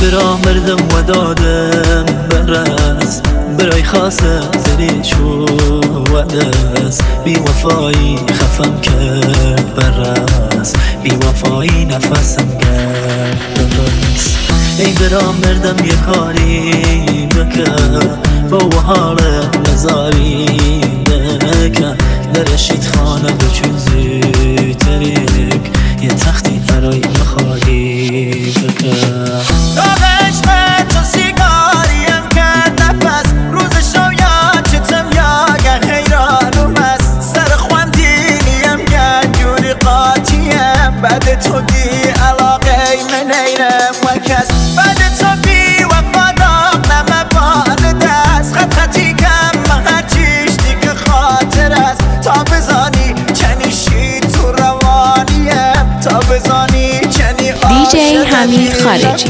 برا مردم و دادم برس برای خاصه دریچو و دست بی وفایی خفم کرد برس بی وفایی نفسم کرد برس ای برا مردم یه کاری بکن با حال نزاری بکن درشید خانه بچون زیتریک یه تختی برای مخواهی بکن بعد تو دی علاقه من ایرم و کس بعد تو بی وفادار نمه بان دست خط خطی کم هر چیش دیگه خاطر است تا بزانی چنیشی تو روانیم تا بزانی چنی دیجی حمید خارجی.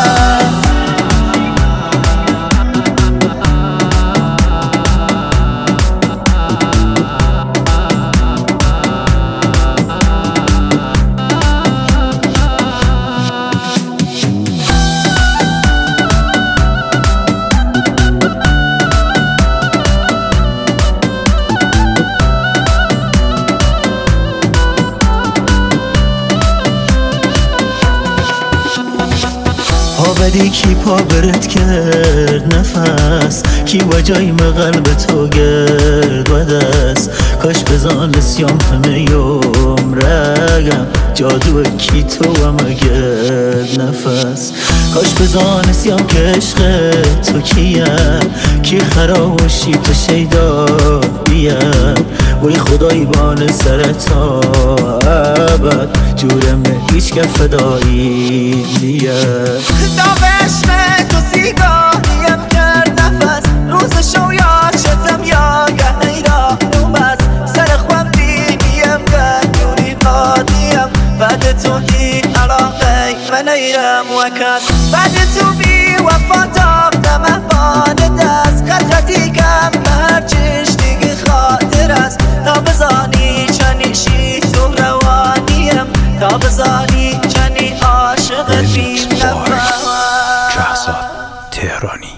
بدی کی پا برد کرد نفس کی وجای قلب تو گرد و دست کاش بزان سیام همه یوم رگم جادو کی تو و مگرد نفس کاش بزان سیام که عشق تو کیم کی خراشی تو شیدا بیم وی خدای بان سرتا ابد جورم هیچ که فدایی نیه عشق تو سیگاهیم کرد نفس روز شو یا شتم یا گهیرا نومز سر خوام دیگیم گردونی قادیم بعد تو دی علاقه من ایرم و کس بعد تو بی وفادار نمه بان دست خط خطی کم هر چیش دیگه خاطر است تا بزانی چنیشی تو روانیم تا بزانی چنی عاشق بیم نفس شهزاد تهرانی.